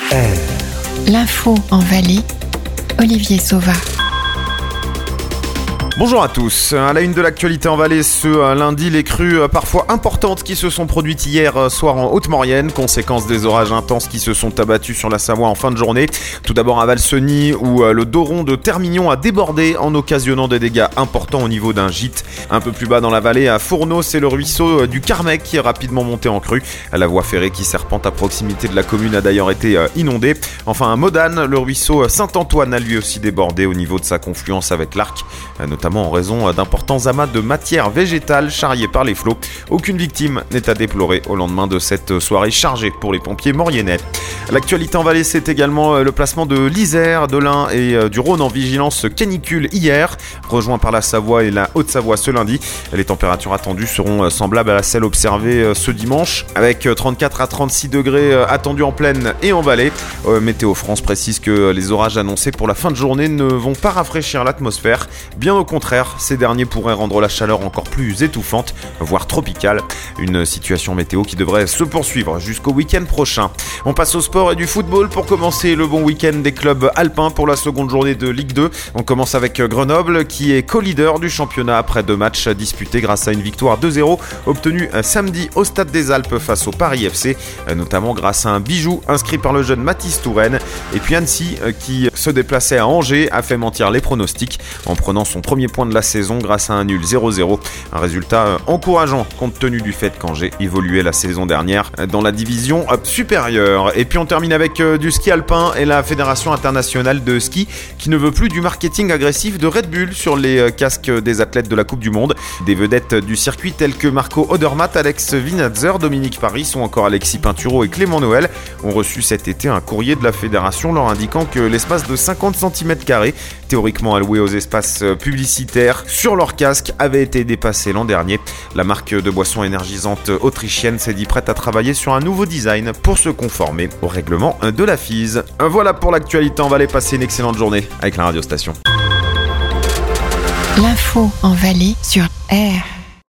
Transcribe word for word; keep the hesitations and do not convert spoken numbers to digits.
R. L'info en Valais, Olivier Sauva. Bonjour à tous. À la une de l'actualité en Valais ce lundi, les crues parfois importantes qui se sont produites hier soir en Haute-Maurienne, conséquence des orages intenses qui se sont abattus sur la Savoie en fin de journée. Tout d'abord à Valseny où le Doron de Termignon a débordé en occasionnant des dégâts importants au niveau d'un gîte. Un peu plus bas dans la vallée, à Fourneau, c'est le ruisseau du Carmec qui est rapidement monté en crue. La voie ferrée qui serpente à proximité de la commune a d'ailleurs été inondée. Enfin à Modane, le ruisseau Saint-Antoine a lui aussi débordé au niveau de sa confluence avec l'Arc, notamment en raison d'importants amas de matière végétale charriés par les flots. Aucune victime n'est à déplorer au lendemain de cette soirée chargée pour les pompiers mauriennais. L'actualité en Valais, c'est également le placement de l'Isère, de l'Ain et du Rhône en vigilance canicule hier, rejoint par la Savoie et la Haute-Savoie ce lundi. Les températures attendues seront semblables à celles observées ce dimanche, avec trente-quatre à trente-six degrés attendus en plaine et en Valais. Météo France précise que les orages annoncés pour la fin de journée ne vont pas rafraîchir l'atmosphère, bien au contraire, ces derniers pourraient rendre la chaleur encore plus étouffante, voire tropicale. Une situation météo qui devrait se poursuivre jusqu'au week-end prochain. On passe au sport et du football pour commencer le bon week-end des clubs alpins pour la seconde journée de Ligue deux. On commence avec Grenoble qui est co-leader du championnat après deux matchs disputés grâce à une victoire deux zéro obtenue samedi au Stade des Alpes face au Paris F C, notamment grâce à un bijou inscrit par le jeune Mathis Touraine. Et puis Annecy qui se déplaçait à Angers a fait mentir les pronostics en prenant son premier point de la saison grâce à un nul zéro zéro. Un résultat encourageant compte tenu du fait qu'Angers évoluait la saison dernière dans la division supérieure. Et puis on termine avec du ski alpin et la Fédération internationale de ski qui ne veut plus du marketing agressif de Red Bull sur les casques des athlètes de la Coupe du Monde. Des vedettes du circuit telles que Marco Odermatt, Alex Vinatzer, Dominique Paris ou encore Alexis Pinturo et Clément Noël ont reçu cet été un courrier de la fédération leur indiquant que l'espace de cinquante centimètres carrés, théoriquement alloué aux espaces publicitaires sur leur casque, avait été dépassé l'an dernier. La marque de boissons énergisantes autrichienne s'est dit prête à travailler sur un nouveau design pour se conformer au règlement de la F I S. Voilà pour l'actualité en Valais, passez une excellente journée avec la radiostation. L'info en Valais sur R.